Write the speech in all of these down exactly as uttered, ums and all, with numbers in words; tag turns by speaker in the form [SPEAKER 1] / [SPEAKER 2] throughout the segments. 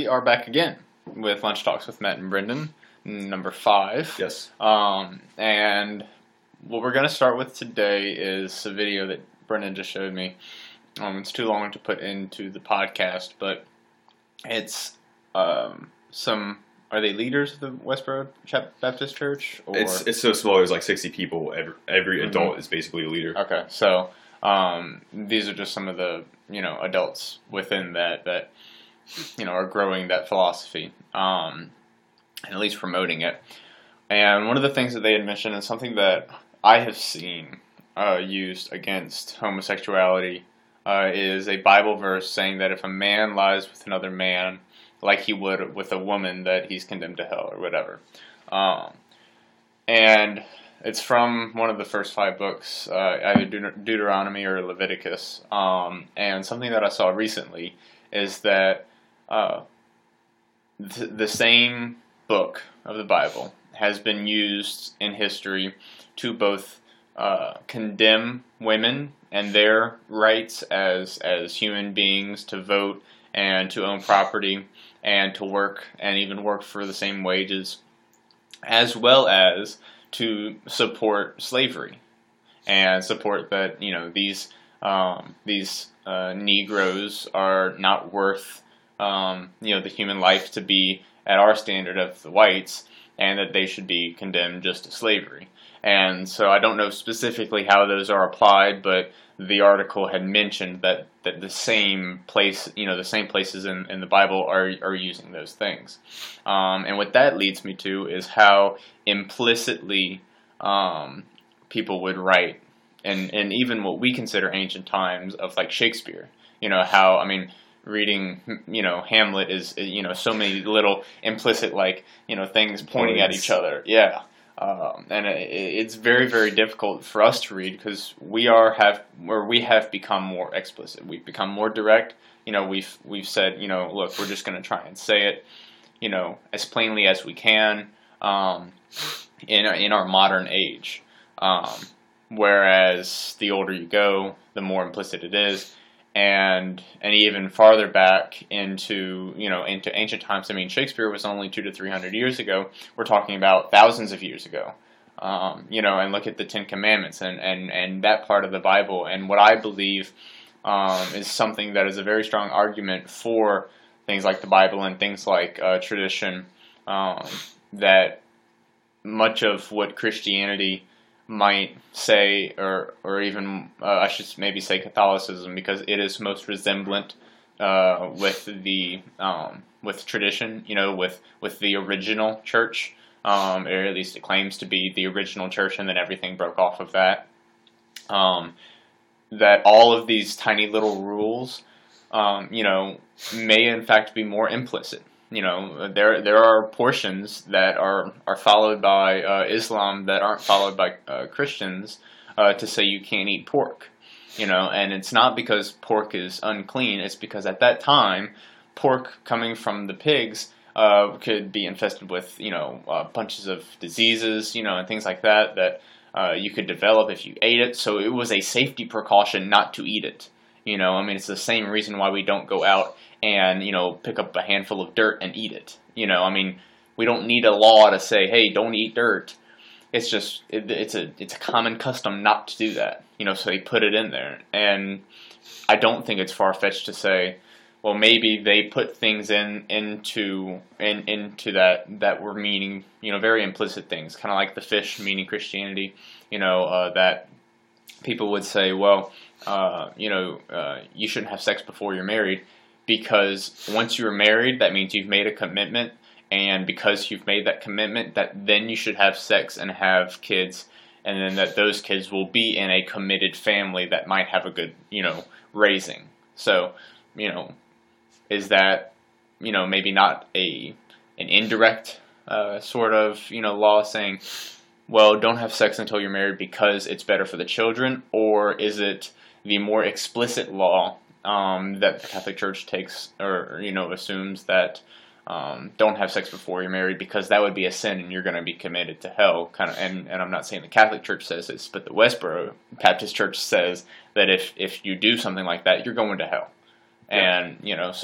[SPEAKER 1] are back again with Lunch Talks with Matt and Brendan, number five.
[SPEAKER 2] Yes.
[SPEAKER 1] Um, and what we're going to start with today is a video that Brendan just showed me. Um, it's too long to put into the podcast, but it's um, some. Are they leaders of the Westboro Baptist Church? Or?
[SPEAKER 2] It's it's so small. There's like sixty people. Every every
[SPEAKER 1] Mm-hmm.
[SPEAKER 2] adult is basically a leader.
[SPEAKER 1] Okay, so um, these are just some of the you know adults within that that you know are growing that philosophy, um, and at least promoting it. And one of the things that they had mentioned, and something that I have seen uh, used against homosexuality, uh, is a Bible verse saying that if a man lies with another man, like he would with a woman, that he's condemned to hell or whatever. Um, and it's from one of the first five books, uh, either Deut- Deuteronomy or Leviticus. Um, and something that I saw recently is that uh, th- the same book of the Bible has been used in history to both uh, condemn women and their rights as as human beings to vote and to own property and to work and even work for the same wages, as well as to support slavery and support that you know these um, these uh, Negroes are not worth um, you know the human life to be at our standard of the whites, and that they should be condemned just to slavery. And so I don't know specifically how those are applied, but the article had mentioned that, that the same place, you know, the same places in, in the Bible are are using those things. Um, and what that leads me to is how implicitly um, people would write, and, and even what we consider ancient times of like Shakespeare. You know, how, I mean, reading, you know, Hamlet is, you know, so many little implicit, like, you know, things pointing at each other. Yeah. Um, and it, it's very, very difficult for us to read because we are have where we have become more explicit. We've become more direct. You know, we've we've said, you know, look, we're just going to try and say it, you know, as plainly as we can um, in in our modern age. Um, whereas the older you go, the more implicit it is. And and even farther back into you know into ancient times. I mean, Shakespeare was only two to three hundred years ago. We're talking about thousands of years ago. Um, you know, and look at the Ten Commandments and, and, and that part of the Bible. And what I believe um, is something that is a very strong argument for things like the Bible and things like uh, tradition. Um, that much of what Christianity might say, or or even uh, I should maybe say Catholicism, because it is most resemblant uh, with the um, with tradition, you know, with with the original church, um, or at least it claims to be the original church, and then everything broke off of that. Um, that all of these tiny little rules, um, you know, may in fact be more implicit. You know, there there are portions that are, are followed by uh, Islam that aren't followed by uh, Christians uh, to say you can't eat pork. You know, and it's not because pork is unclean. It's because at that time, pork coming from the pigs uh, could be infested with, you know, uh, bunches of diseases, you know, and things like that that uh, you could develop if you ate it. So it was a safety precaution not to eat it. You know, I mean, it's the same reason why we don't go out and, you know, pick up a handful of dirt and eat it. You know, I mean, we don't need a law to say, hey, don't eat dirt. It's just, it, it's a it's a common custom not to do that. You know, so they put it in there. And I don't think it's far-fetched to say, well, maybe they put things in into in, into that that were meaning, you know, very implicit things, kind of like the fish meaning Christianity, you know, uh, that people would say, well, uh, you know, uh, you shouldn't have sex before you're married, because once you're married, that means you've made a commitment, and because you've made that commitment, that then you should have sex and have kids, and then that those kids will be in a committed family that might have a good, you know, raising. So, you know, is that, you know, maybe not a an indirect uh, sort of, you know, law saying, well, don't have sex until you're married because it's better for the children, or is it the more explicit law um, that the Catholic Church takes, or, you know, assumes that um, don't have sex before you're married because that would be a sin and you're going to be committed to hell, kind of. And, and I'm not saying the Catholic Church says this, but the Westboro Baptist Church says that if if you do something like that, you're going to hell. And, you know, so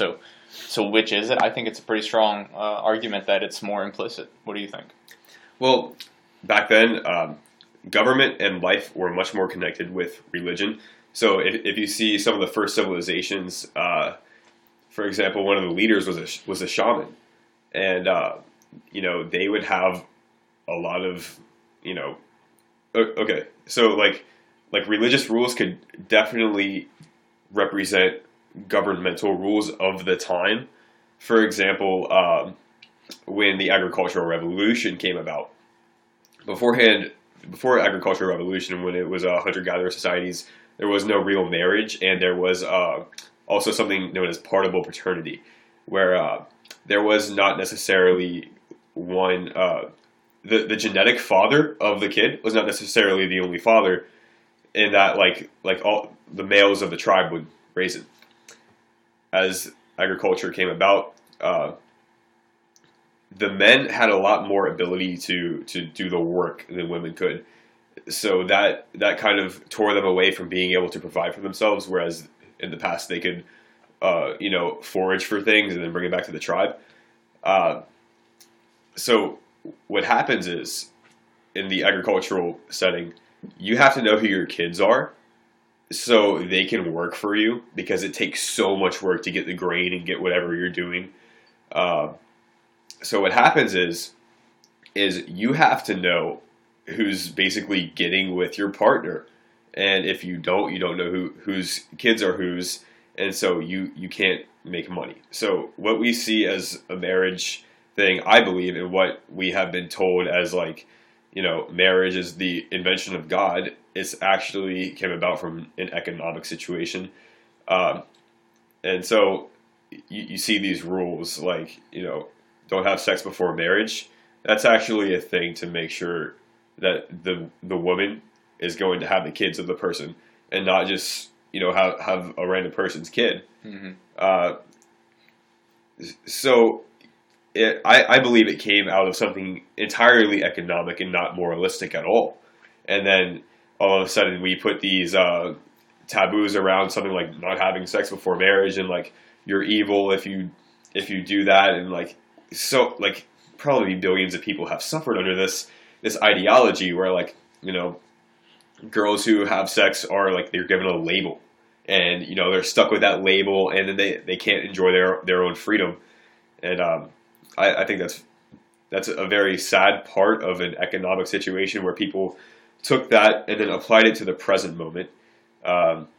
[SPEAKER 1] So which is it? I think it's a pretty strong uh, argument that it's more implicit. What do you think?
[SPEAKER 2] Well, back then, um, government and life were much more connected with religion. So if, if you see some of the first civilizations, uh, for example, one of the leaders was a, was a shaman. And, uh, you know, they would have a lot of, you know, okay, so like, like religious rules could definitely represent governmental rules of the time. For example, um, when the agricultural revolution came about, beforehand, before agricultural revolution, when it was uh, hunter-gatherer societies, there was no real marriage, and there was uh, also something known as partible paternity, where uh, there was not necessarily one, uh, the, the genetic father of the kid was not necessarily the only father, in that like like all the males of the tribe would raise it. As agriculture came about, uh, the men had a lot more ability to to do the work than women could. So that that kind of tore them away from being able to provide for themselves, whereas in the past they could, uh, you know, forage for things and then bring it back to the tribe. Uh, so what happens is, in the agricultural setting, you have to know who your kids are so they can work for you, because it takes so much work to get the grain and get whatever you're doing. Uh, so what happens is, is you have to know who's basically getting with your partner. And if you don't, you don't know who whose kids are whose, and so you, you can't make money. So what we see as a marriage thing, I believe, and what we have been told as like, you know, marriage is the invention of God, it's actually came about from an economic situation. Um, and so you, you see these rules like, you know, don't have sex before marriage. That's actually a thing to make sure that the the woman is going to have the kids of the person, and not just, you know, have, have a random person's kid. Mm-hmm. Uh, so it, I, I believe it came out of something entirely economic and not moralistic at all. And then all of a sudden we put these uh, taboos around something like not having sex before marriage, and like you're evil if you if you do that, and like so like probably billions of people have suffered under this this ideology where, like, you know, girls who have sex are like, they're given a label, and, you know, they're stuck with that label, and then they, they can't enjoy their their own freedom. And um, I, I think that's that's a very sad part of an economic situation where people took that and then applied it to the present moment. Um,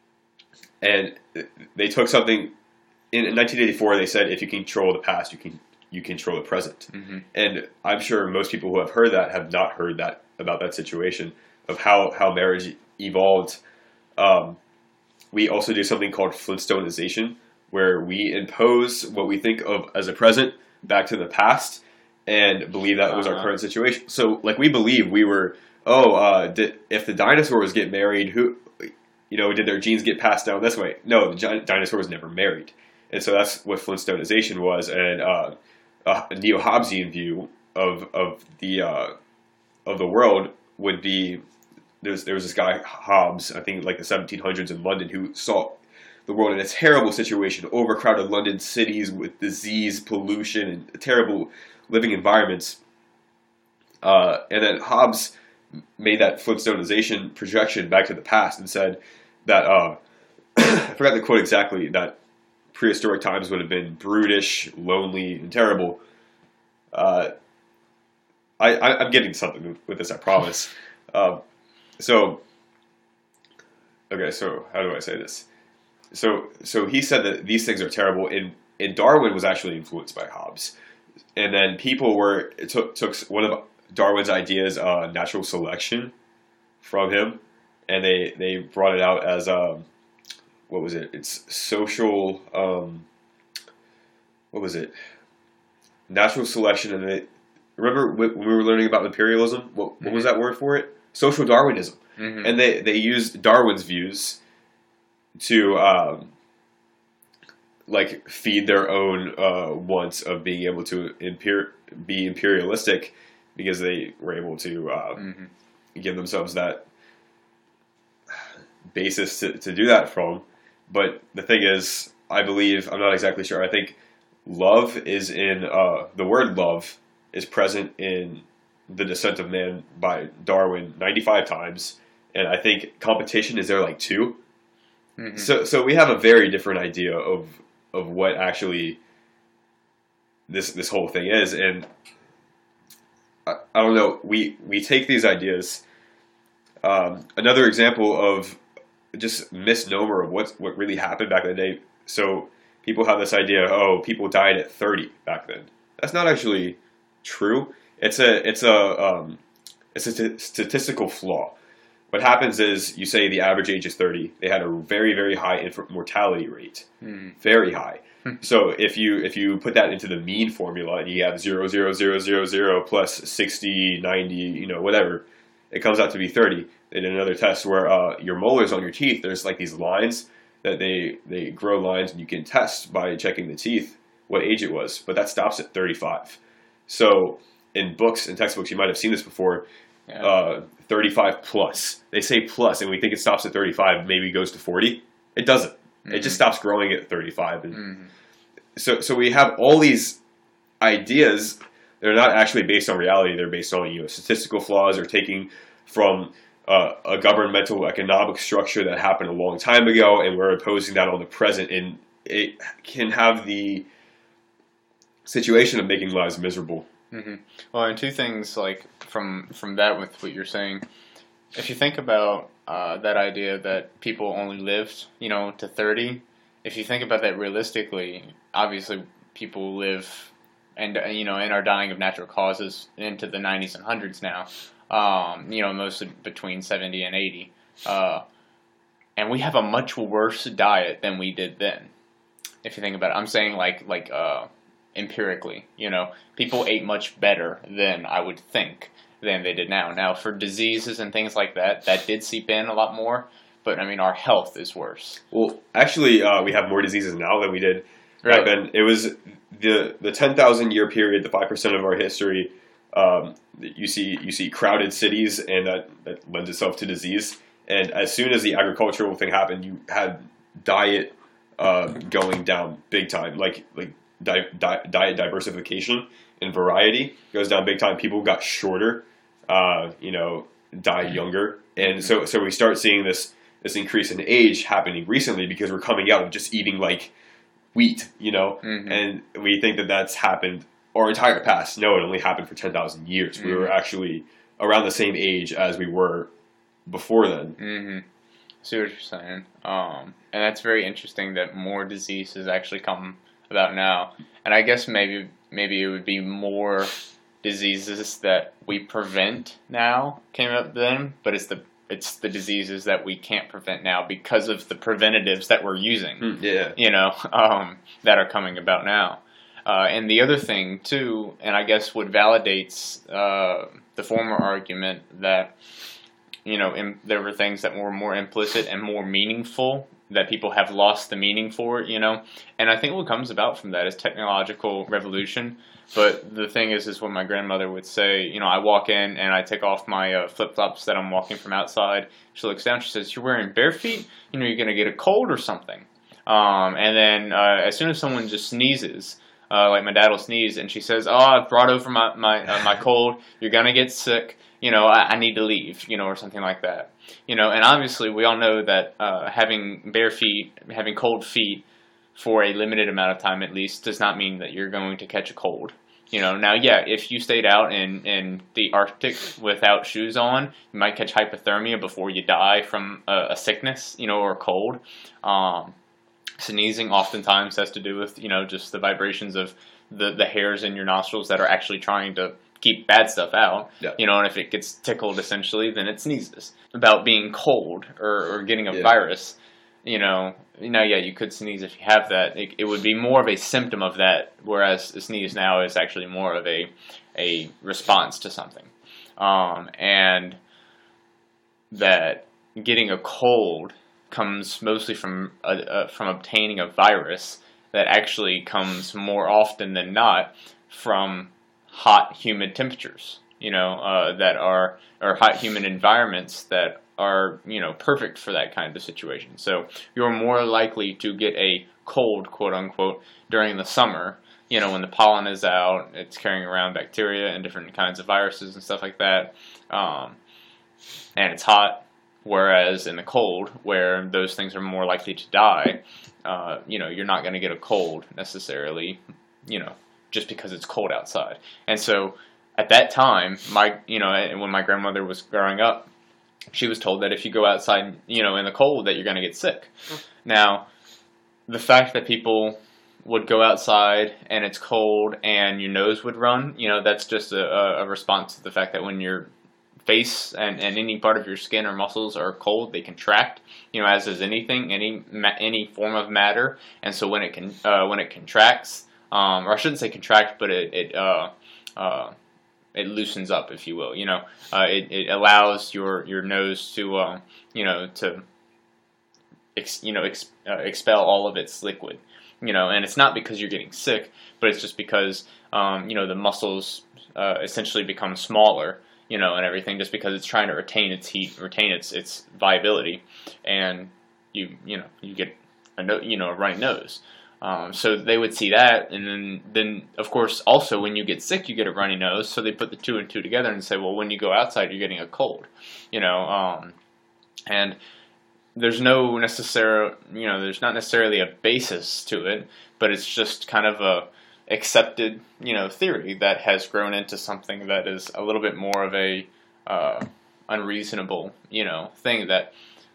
[SPEAKER 2] and they took something in, in nineteen eighty-four. They said, if you control the past, you can you control the present. Mm-hmm. And I'm sure most people who have heard that have not heard that about that situation of how how marriage evolved. Um, we also do something called Flintstoneization, where we impose what we think of as a present back to the past and believe that was uh-huh. our current situation. So, like, we believe we were, oh, uh, did, if the dinosaurs get married, who, you know, did their genes get passed down this way? No, the gi- dinosaurs never married. And so that's what Flintstoneization was. And uh, a neo-Hobbesian view of of the uh, of the world would be, there was, there was this guy, Hobbes, I think like the seventeen hundreds in London, who saw the world in a terrible situation, overcrowded London cities with disease, pollution, and terrible living environments. Uh, and then Hobbes made that Flintstoneization projection back to the past and said that, uh, I forgot the quote exactly, that prehistoric times would have been brutish, lonely, and terrible. Uh, I, I, I'm getting something with this, I promise. Um, so, okay, so how do I say this? So, so he said that these things are terrible, and, and Darwin was actually influenced by Hobbes. And then people were, took, took one of Darwin's ideas, uh, natural selection, from him, and they, they brought it out as, um, what was it? It's social, um, what was it? Natural selection, and it, remember when we were learning about imperialism? What, what mm-hmm. was that word for it? Social Darwinism. Mm-hmm. And they, they used Darwin's views to, um, like, feed their own uh, wants of being able to imper- be imperialistic, because they were able to uh, mm-hmm. give themselves that basis to, to do that from. But the thing is, I believe, I'm not exactly sure. I think love is in, uh, the word love is present in The Descent of Man by Darwin ninety-five times. And I think competition is there like two. Mm-hmm. So, so we have a very different idea of, of what actually this, this whole thing is. And I, I don't know, we, we take these ideas. Um, another example of just misnomer of what's, what really happened back in the day. So people have this idea, oh, people died at thirty back then. That's not actually true. It's a it's a um, it's a st- statistical flaw. What happens is you say the average age is thirty. They had a very very high infant mortality rate, mm. very high. So if you if you put that into the mean formula and you have zero zero zero zero zero plus sixty, ninety, you know, whatever, it comes out to be thirty. They did another test where uh, your molars on your teeth, there's like these lines that they they grow lines, and you can test by checking the teeth what age it was, but that stops at thirty-five. So in books and textbooks, you might have seen this before, yeah. uh, thirty-five plus. They say plus, and we think it stops at thirty-five, maybe goes to forty. It doesn't. Mm-hmm. It just stops growing at thirty-five. And mm-hmm. so, so we have all these ideas that are not actually based on reality. They're based on, you know, statistical flaws, or taking from uh, a governmental economic structure that happened a long time ago, and we're imposing that on the present, and it can have the situation of making lives miserable.
[SPEAKER 1] Mm-hmm. Well, and two things like from from that with what you're saying, if you think about uh, that idea that people only lived, you know, to thirty, if you think about that realistically, obviously people live and you know and are dying of natural causes into the nineties and hundreds now. Um, you know, mostly between seventy and eighty, uh, and we have a much worse diet than we did then. If you think about it, I'm saying like like. Uh, empirically, you know, people ate much better than I would think than they did now. Now, for diseases and things like that, that did seep in a lot more, but I mean, our health is worse.
[SPEAKER 2] Well, actually, uh, we have more diseases now than we did back then. It was the the ten thousand year period, the five percent of our history. Um, you see, you see crowded cities, and that, that lends itself to disease. And as soon as the agricultural thing happened, you had diet uh, going down big time, like like. Di- di- diet diversification and variety goes down big time. People got shorter, uh, you know, died younger, and so so we start seeing this this increase in age happening recently because we're coming out of just eating like wheat, you know, mm-hmm. and we think that that's happened our entire past. No, it only happened for ten thousand years. Mm-hmm. We were actually around the same age as we were before then.
[SPEAKER 1] Mm-hmm. I see what you're saying, um, and that's very interesting that more diseases actually come about now, and I guess maybe maybe it would be more diseases that we prevent now came up then, but it's the it's the diseases that we can't prevent now because of the preventatives that we're using.
[SPEAKER 2] Mm, yeah,
[SPEAKER 1] you know, um, that are coming about now. Uh, and the other thing too, and I guess what validates uh, the former argument that you know in, there were things that were more implicit and more meaningful, that people have lost the meaning for it, you know? And I think what comes about from that is technological revolution. But the thing is, is what my grandmother would say, you know, I walk in and I take off my uh, flip-flops that I'm walking from outside. She looks down, she says, you're wearing bare feet? You know, you're going to get a cold or something. Um, and then uh, as soon as someone just sneezes, uh, like my dad will sneeze, and she says, oh, I brought over my, my, uh, my cold, you're going to get sick. You know, I, I need to leave, you know, or something like that. You know, and obviously we all know that uh, having bare feet, having cold feet for a limited amount of time at least does not mean that you're going to catch a cold. You know, now, yeah, if you stayed out in, in the Arctic without shoes on, you might catch hypothermia before you die from a, a sickness, you know, or a cold. Um, sneezing oftentimes has to do with, you know, just the vibrations of the, the hairs in your nostrils that are actually trying to keep bad stuff out, yeah. You know, and if it gets tickled, essentially, then it sneezes. About being cold or, or getting a yeah. virus, you know, now, yeah, you could sneeze if you have that. It, it would be more of a symptom of that, whereas a sneeze now is actually more of a a response to something. Um, and that getting a cold comes mostly from a, uh, from obtaining a virus that actually comes more often than not from hot, humid temperatures, you know, uh, that are, or hot, humid environments that are, you know, perfect for that kind of situation. So you're more likely to get a cold, quote unquote, during the summer, you know, when the pollen is out, it's carrying around bacteria and different kinds of viruses and stuff like that, um, and it's hot. Whereas in the cold, where those things are more likely to die, uh, you know, you're not going to get a cold necessarily, you know, just because it's cold outside. And so at that time, my, you know, when my grandmother was growing up, she was told that if you go outside, you know, in the cold, that you're going to get sick. Mm. Now, the fact that people would go outside and it's cold and your nose would run, you know, that's just a, a response to the fact that when your face and, and any part of your skin or muscles are cold, they contract, you know, as is anything, any any form of matter. And so when it can uh, when it contracts, um, or I shouldn't say contract, but it it uh, uh, it loosens up, if you will. You know, uh, it it allows your your nose to uh, you know to ex, you know ex, uh, expel all of its liquid. You know, and it's not because you're getting sick, but it's just because um, you know the muscles uh, essentially become smaller. You know, and everything, just because it's trying to retain its heat, retain its its viability, and you you know you get a no, you know a runny nose. Um, so they would see that, and then then of course also when you get sick, you get a runny nose. So they put the two and two together and say, well, when you go outside, you're getting a cold. You know, um, and there's no necessary you know there's not necessarily a basis to it, but it's just kind of a accepted, you know, theory that has grown into something that is a little bit more of a uh, unreasonable, you know, thing that,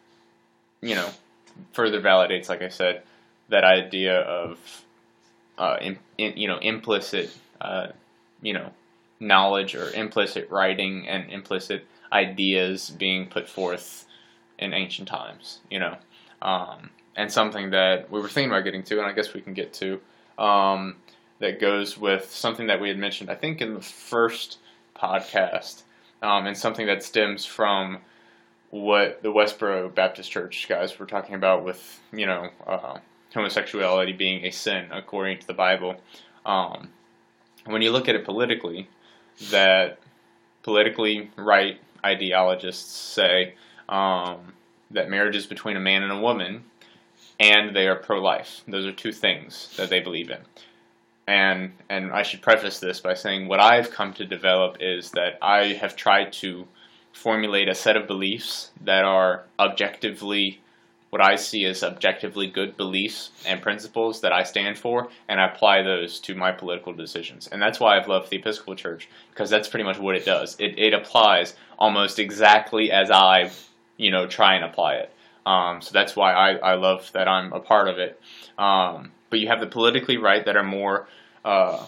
[SPEAKER 1] you know, further validates, like I said, that idea of, uh, in, in, you know, implicit, uh, you know, knowledge or implicit writing and implicit ideas being put forth in ancient times, you know, um, and something that we were thinking about getting to, and I guess we can get to. Um, that goes with something that we had mentioned, I think, in the first podcast, um, and something that stems from what the Westboro Baptist Church guys were talking about with, you know, uh, homosexuality being a sin according to the Bible. Um, when you look at it politically, that politically right ideologists say um, that marriage is between a man and a woman, and they are pro-life. Those are two things that they believe in. And and I should preface this by saying what I've come to develop is that I have tried to formulate a set of beliefs that are objectively, what I see as objectively good beliefs and principles that I stand for, and I apply those to my political decisions. And that's why I've loved the Episcopal Church, because that's pretty much what it does. It it applies almost exactly as I, you know, try and apply it. Um, so that's why I, I love that I'm a part of it. Um, But you have the politically right that are more uh,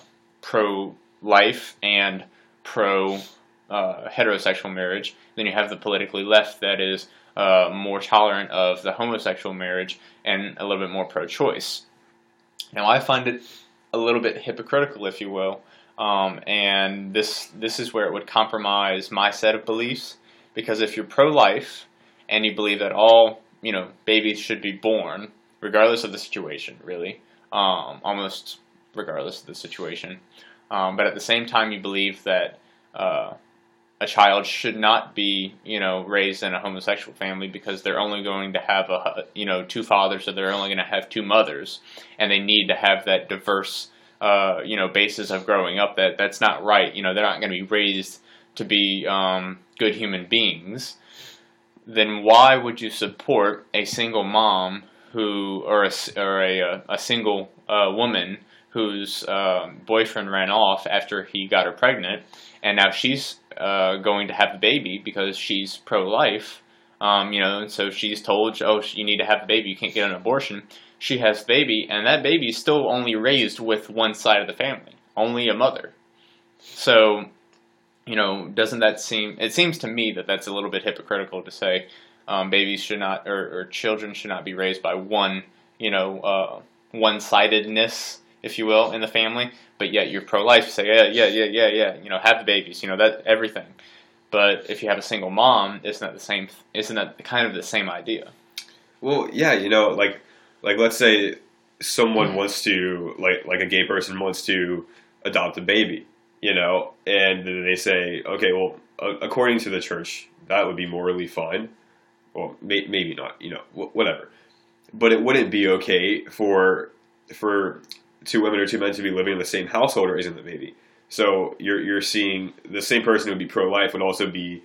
[SPEAKER 1] pro-life and pro-heterosexual uh, marriage. Then you have the politically left that is uh, more tolerant of the homosexual marriage and a little bit more pro-choice. Now, I find it a little bit hypocritical, if you will, um, and this this is where it would compromise my set of beliefs. Because if you're pro-life and you believe that all you know babies should be born, regardless of the situation, really. Um, almost regardless of the situation. Um, but at the same time, you believe that uh, a child should not be, you know, raised in a homosexual family because they're only going to have, a, you know, two fathers, or they're only going to have two mothers, and they need to have that diverse, uh, you know, basis of growing up. That that's not right. You know, they're not going to be raised to be um, good human beings. Then why would you support a single mom who, or a, or a, a single uh, woman whose uh, boyfriend ran off after he got her pregnant, and now she's uh, going to have a baby because she's pro-life, um, you know, and so she's told, oh, you need to have a baby, you can't get an abortion. She has a baby, and that baby is still only raised with one side of the family, only a mother. So, you know, doesn't that seem, it seems to me that that's a little bit hypocritical to say, Um, babies should not, or, or children should not be raised by one, you know, uh, one-sidedness, if you will, in the family. But yet you're pro-life, say, yeah, yeah, yeah, yeah, yeah, you know, have the babies, you know, that everything. But if you have a single mom, isn't that the same? Isn't that kind of the same idea?
[SPEAKER 2] Well, yeah, you know, like, like let's say someone wants to, like, like a gay person wants to adopt a baby. you know, and then they say, okay, well, uh, according to the church, that would be morally fine. Well, may, maybe not, you know, wh- whatever. But it wouldn't be okay for for two women or two men to be living in the same household, or isn't it? Maybe. So you're you're seeing the same person who would be pro-life would also be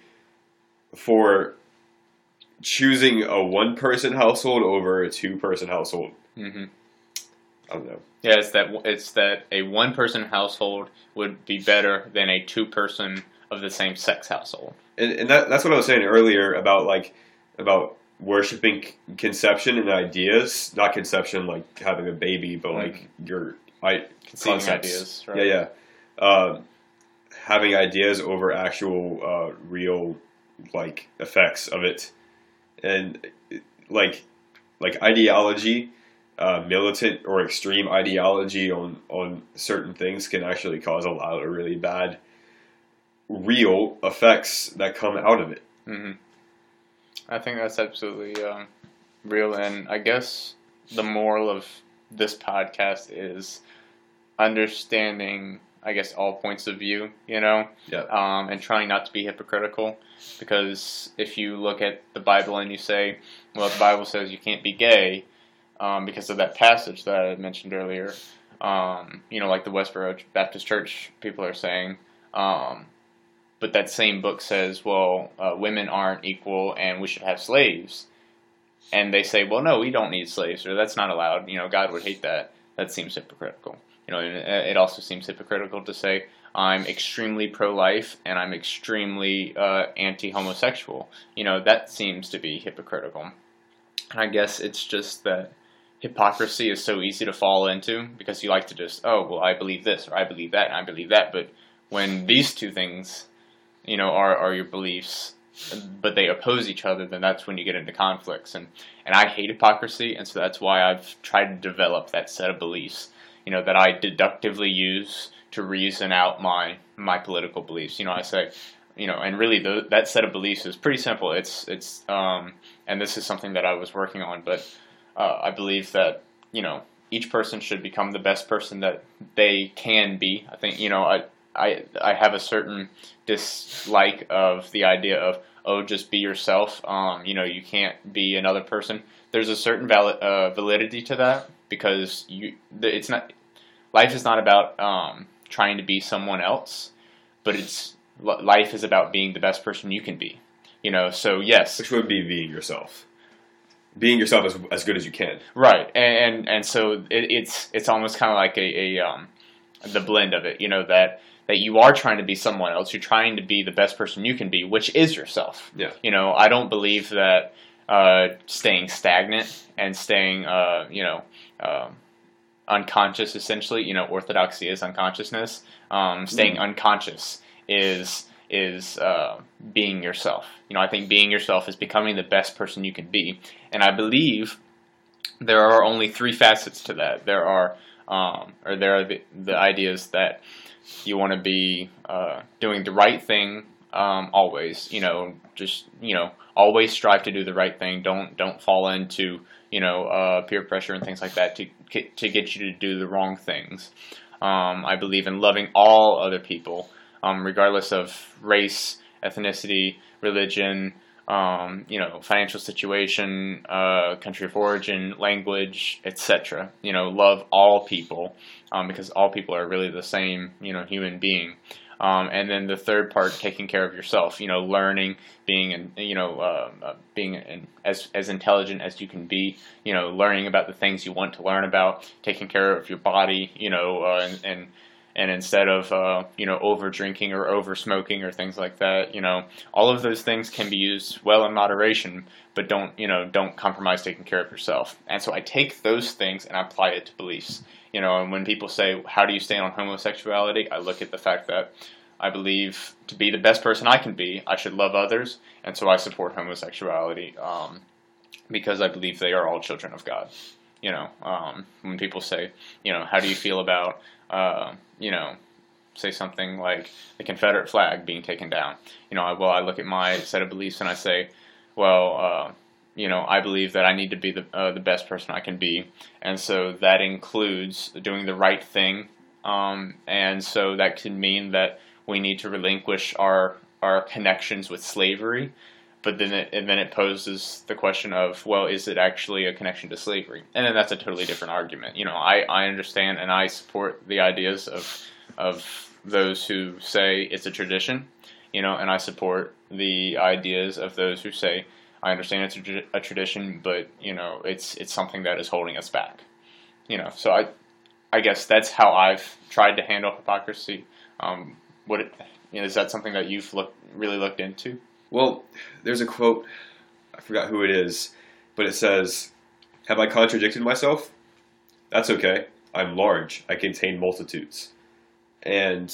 [SPEAKER 2] for choosing a one-person household over a two-person household.
[SPEAKER 1] Mm-hmm.
[SPEAKER 2] I don't know.
[SPEAKER 1] Yeah, it's that it's that a one-person household would be better than a two-person of the same sex household.
[SPEAKER 2] And, and that, that's what I was saying earlier about like about worshiping c- conception and ideas, not conception like having a baby, but like mm-hmm. your I
[SPEAKER 1] conceiving
[SPEAKER 2] concepts.
[SPEAKER 1] ideas. Right?
[SPEAKER 2] Yeah, yeah. Uh, having ideas over actual uh, real like effects of it, and like like ideology, uh, militant or extreme ideology on on certain things can actually cause a lot of really bad real effects that come out of it.
[SPEAKER 1] Mm-hmm. I think that's absolutely um, real, and I guess the moral of this podcast is understanding, I guess, all points of view, you know,
[SPEAKER 2] yeah.
[SPEAKER 1] um, and trying not to be hypocritical, because if you look at the Bible and you say, well, the Bible says you can't be gay um, because of that passage that I mentioned earlier, um, you know, like the Westboro Baptist Church people are saying, um, but that same book says, well, uh, women aren't equal and we should have slaves. And they say, well, no, we don't need slaves, or that's not allowed. You know, God would hate that. That seems hypocritical. You know, it also seems hypocritical to say, I'm extremely pro-life and I'm extremely uh, anti-homosexual. You know, that seems to be hypocritical. And I guess it's just that hypocrisy is so easy to fall into because you like to just, oh, well, I believe this, or I believe that, and I believe that. But when these two things, you know, are, are your beliefs, but they oppose each other, then that's when you get into conflicts. And, and I hate hypocrisy, and so that's why I've tried to develop that set of beliefs, you know, that I deductively use to reason out my my political beliefs. You know, I say, you know, and really the, that set of beliefs is pretty simple. It's, it's um, and this is something that I was working on, but uh, I believe that, you know, each person should become the best person that they can be. I think, you know, I, I I have a certain dislike of the idea of, oh, just be yourself. Um, you know, you can't be another person. There's a certain valid, uh, validity to that because you it's not life is not about um, trying to be someone else, but it's life is about being the best person you can be. You know, so yes,
[SPEAKER 2] which would be being yourself. Being yourself as as good as you can.
[SPEAKER 1] Right, and and, and so it, it's it's almost kind of like a, a um, the blend of it. You know that. that you are trying to be someone else. You're trying to be the best person you can be, which is yourself.
[SPEAKER 2] Yeah.
[SPEAKER 1] You know, I don't believe that uh, staying stagnant and staying, uh, you know, uh, unconscious, essentially, you know, orthodoxy is unconsciousness. Um, staying mm. unconscious is is uh, being yourself. You know, I think being yourself is becoming the best person you can be. And I believe there are only three facets to that. There are, um, or there are the, the ideas that you want to be uh, doing the right thing um, always. You know, just you know, always strive to do the right thing. Don't don't fall into you know uh, peer pressure and things like that to to get you to do the wrong things. Um, I believe in loving all other people, um, regardless of race, ethnicity, religion, um, you know, financial situation, uh, country of origin, language, et cetera. You know, love all people. Um, because all people are really the same, you know, human being. Um, and then the third part, taking care of yourself, you know, learning, being, and you know, uh, uh, being an, as as intelligent as you can be, you know, learning about the things you want to learn about, taking care of your body, you know, uh, and, and and instead of uh, you know over drinking or over smoking or things like that, you know, all of those things can be used well in moderation, but don't you know don't compromise taking care of yourself. And so I take those things and I apply it to beliefs. You know, and when people say, how do you stand on homosexuality? I look at the fact that I believe to be the best person I can be, I should love others, and so I support homosexuality um, because I believe they are all children of God. You know, um, when people say, you know, how do you feel about, uh, you know, say something like the Confederate flag being taken down? You know, I, well, I look at my set of beliefs and I say, well, uh, you know, I believe that I need to be the uh, the best person I can be, and so that includes doing the right thing Um, and so that could mean that we need to relinquish our our connections with slavery. But then it, and then it poses the question of, well, is it actually a connection to slavery? And then that's a totally different argument. You know, I, I understand and I support the ideas of of those who say it's a tradition, you know, and I support the ideas of those who say, I understand it's a, a tradition, but, you know, it's it's something that is holding us back. You know, so I I guess that's how I've tried to handle hypocrisy. Um, what it, you know, is that something that you've looked really looked into?
[SPEAKER 2] Well, there's a quote, I forgot who it is, but it says, "Have I contradicted myself? That's okay. I'm large. I contain multitudes." And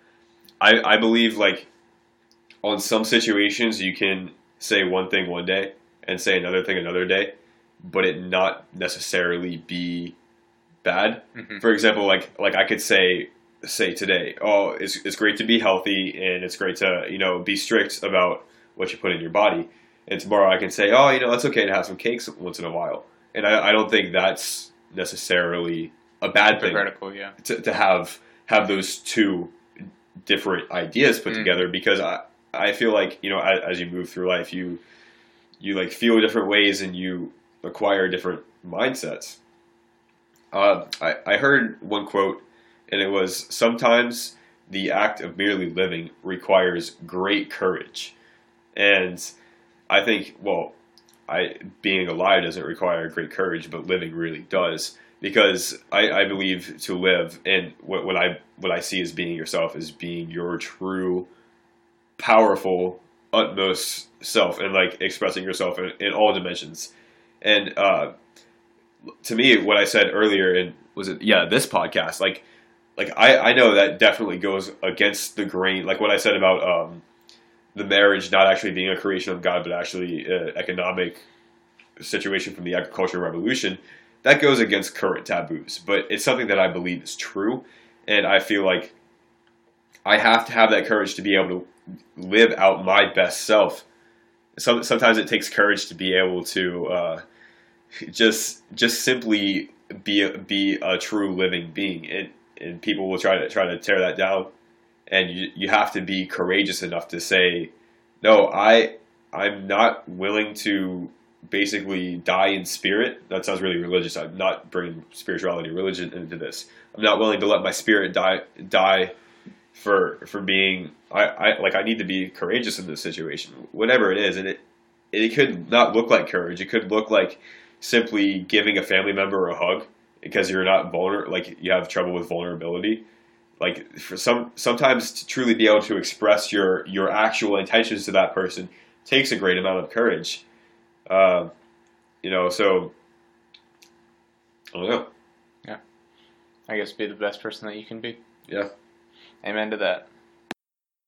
[SPEAKER 2] I, I believe, like, on some situations you can say one thing one day and say another thing another day, but it not necessarily be bad. Mm-hmm. For example, like like I could say say today, oh, it's it's great to be healthy and it's great to, you know, be strict about what you put in your body. And tomorrow I can say, oh, you know, it's okay to have some cakes once in a while. And I, I don't think that's necessarily a bad thing.
[SPEAKER 1] Hypocritical, yeah.
[SPEAKER 2] To, to have have those two different ideas put mm. together, because I I feel like, you know, as, as you move through life, you you like feel different ways and you acquire different mindsets. Uh, I, I heard one quote, and it was, sometimes the act of merely living requires great courage. And I think, well, I being alive doesn't require great courage, but living really does. Because I, I believe to live, and what, what I what I see as being yourself is being your true, powerful, utmost self, and like expressing yourself in, in all dimensions. And uh, to me, what I said earlier, and was it yeah this podcast, like like I, I know that definitely goes against the grain. Like what I said about um, the marriage not actually being a creation of God, but actually an economic situation from the agricultural revolution. That goes against current taboos, but it's something that I believe is true, and I feel like I have to have that courage to be able to live out my best self. Some, sometimes it takes courage to be able to uh, just just simply be a, be a true living being, and, and people will try to try to tear that down, and you you have to be courageous enough to say, no, I I'm not willing to basically die in spirit. That sounds really religious. I'm not bringing spirituality, religion into this. I'm not willing to let my spirit die die for for being. I, I like I need to be courageous in this situation, whatever it is, and it it could not look like courage. It could look like simply giving a family member a hug because you're not vulnerable, like you have trouble with vulnerability. Like for some sometimes to truly be able to express your your actual intentions to that person takes a great amount of courage. Uh, you know, so I don't know.
[SPEAKER 1] Yeah, I guess be the best person that you can be.
[SPEAKER 2] Yeah.
[SPEAKER 1] Amen to that.